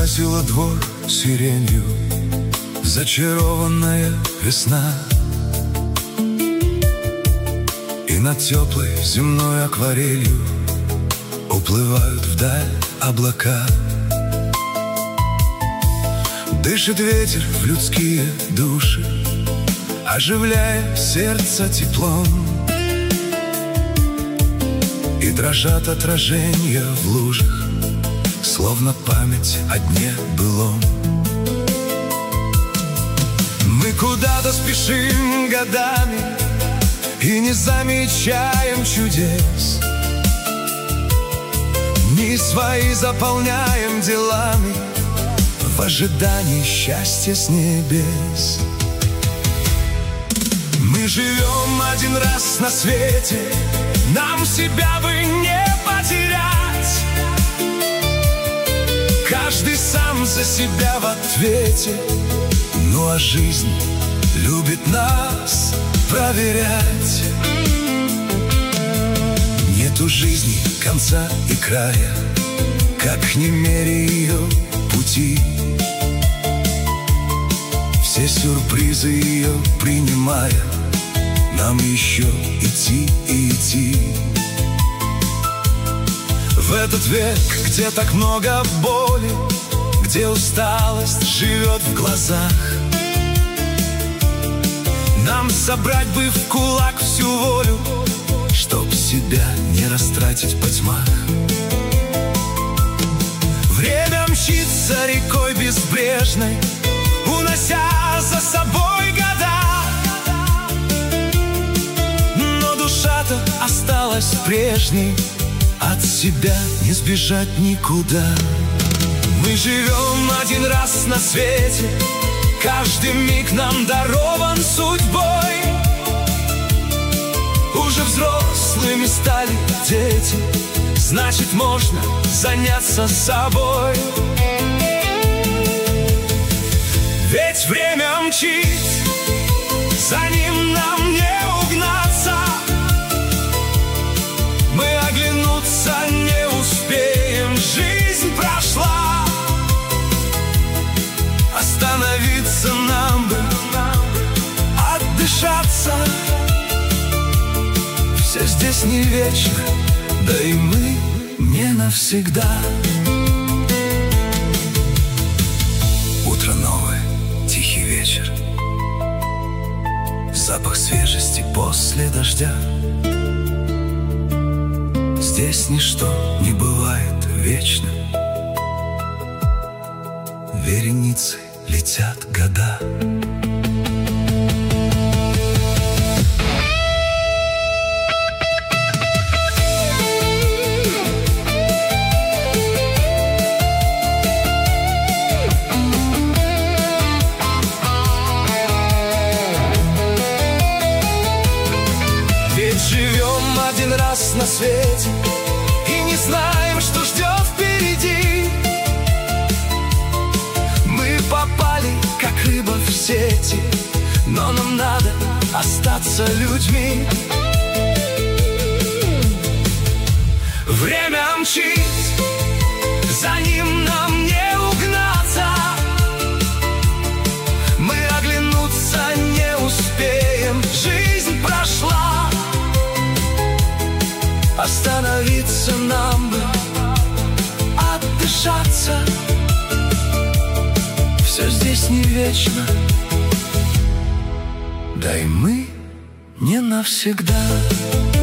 украсила двор сиренью зачарованная весна. И над теплой земной акварелью уплывают вдаль облака. Дышит ветер в людские души, оживляя сердце теплом. И дрожат отражения в лужах, словно память о дне былом. Мы куда-то спешим годами и не замечаем чудес. Дни свои заполняем делами в ожидании счастья с небес. Мы живем один раз на свете, нам себя бы не потерять. Каждый сам за себя в ответе, ну а жизнь любит нас проверять. Нету жизни конца и края, как не меряя ее пути. Все сюрпризы ее принимая, нам еще идти и идти. В этот век, где так много боли, где усталость живет в глазах, нам собрать бы в кулак всю волю, чтоб себя не растратить по тьмах. Время мчится рекой безбрежной, унося за собой года. Но душа-то осталась прежней, от себя не сбежать никуда. Мы живем один раз на свете, каждый миг нам дарован судьбой. Уже взрослыми стали дети, значит, можно заняться собой. Ведь время мчит, за ним нам не угнаться. Мы оглянуться не успеем, жизнь прошла. Остановиться нам бы, отдышаться. Все здесь не вечно, да и мы не навсегда. Утро новое, тихий вечер, запах свежести после дождя. Здесь ничто не бывает вечно, вереницей летят года. Ведь живем один раз на свете и не знаем, что ждет впереди. Мы попали, как рыба в сети, но нам надо остаться людьми. Время мчит, за ним нам не угнаться. Мы оглянуться не успеем, жизнь прошла. Остановиться нам бы, отдышаться. Все здесь не вечно, да и мы не навсегда.